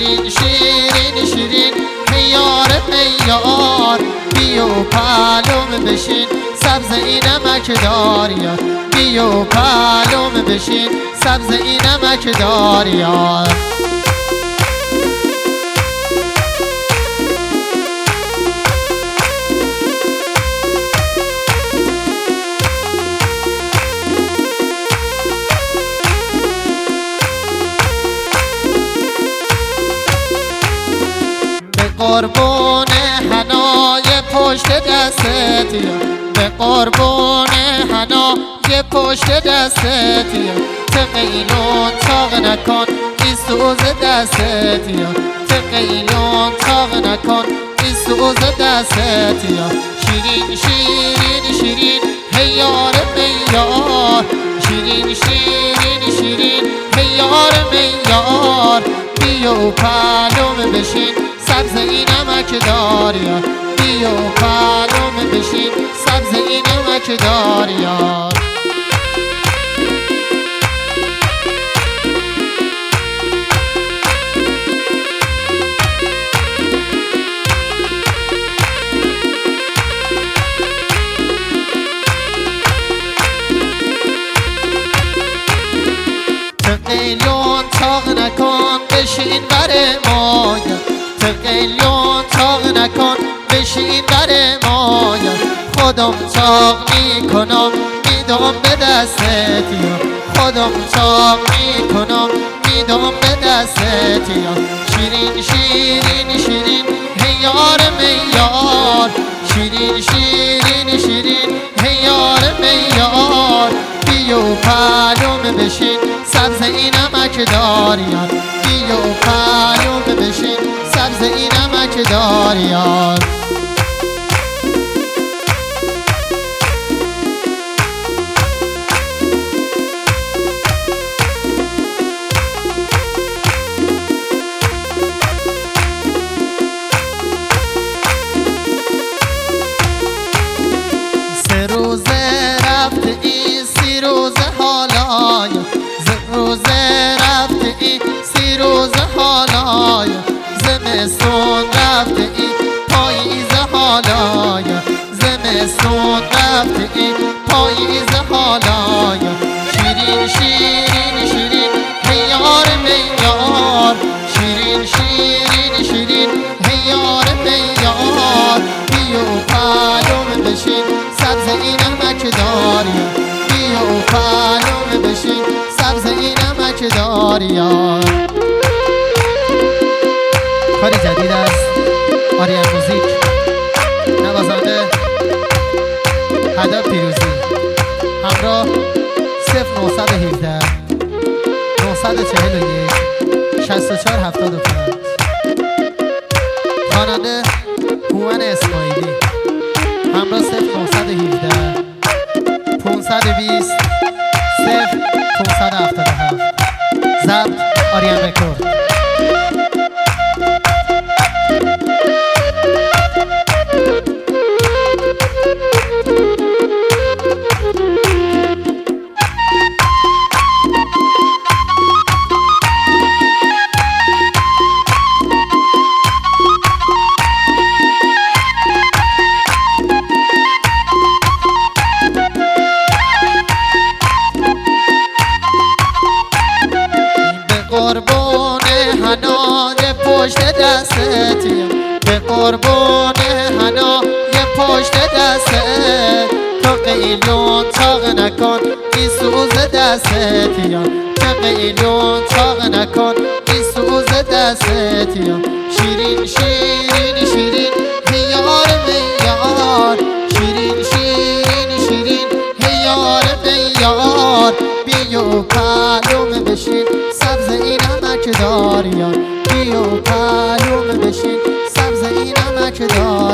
شیرین شیرین شیرین میار میار بیو پلوم بشین سبز این نمک داریار بیو پلوم بشین سبز این نمک داریار قربون حنای پشت دستتی به قربون حنای پشت دستتی تقیلون تاق نکن این سوز دستتی تقیلون تاق نکن این سوز دستتی شیرین شیرین شیرین هیار میار شیرین شیرین شیرین هیار میار بیو پلوم بشین سبز این نمک داریار بیو پلوم بشین سبز این نمک داریار تقیلون تاق نکن بشین بر مایا تقیلون تاق نکن بشین بر مایا خودم تاق میکنم میدم به دستتی خودم تاق میکنم میدم به دستتی شیرین شیرین شیرین هیار میار شیرین شیرین شیرین هیار میار بیو پلوم بشین سبز این نمک داریار بیو پلوم بشین سبز این نمک داریار سه روزه رفته این سی روزه حالای روزه رفته این سی روزه حالای زمستون رفته این پاییز حالای زمستون رفته این پاییز حالای شیرین شیرین شیرین هیار میار شیرین شیرین شیرین هیار میار بیو پلوم بشین سبز این نمک داریار بیو پلوم بشین سبز این نمک داریار کاری جدید از آریان موزیک نوازنده هدف پیروزی همراه 0917 941 64 75 خواننده هومن اسماعیلی همراه 0917 520 0577 ضبط آریان رکورد قربون حنای پشت دستتی به قربون حنای پشت دستت تو قیلون تاق نکن این سوز دستتی تو قیلون تاق نکن این سوز دستتی شیرین شیرین شیرین هیار میار شیرین شیرین شیرین هیار میار بیو پلوم بشین سبز این نمک داریار بیو پلوم بشین سبز این نمک داریار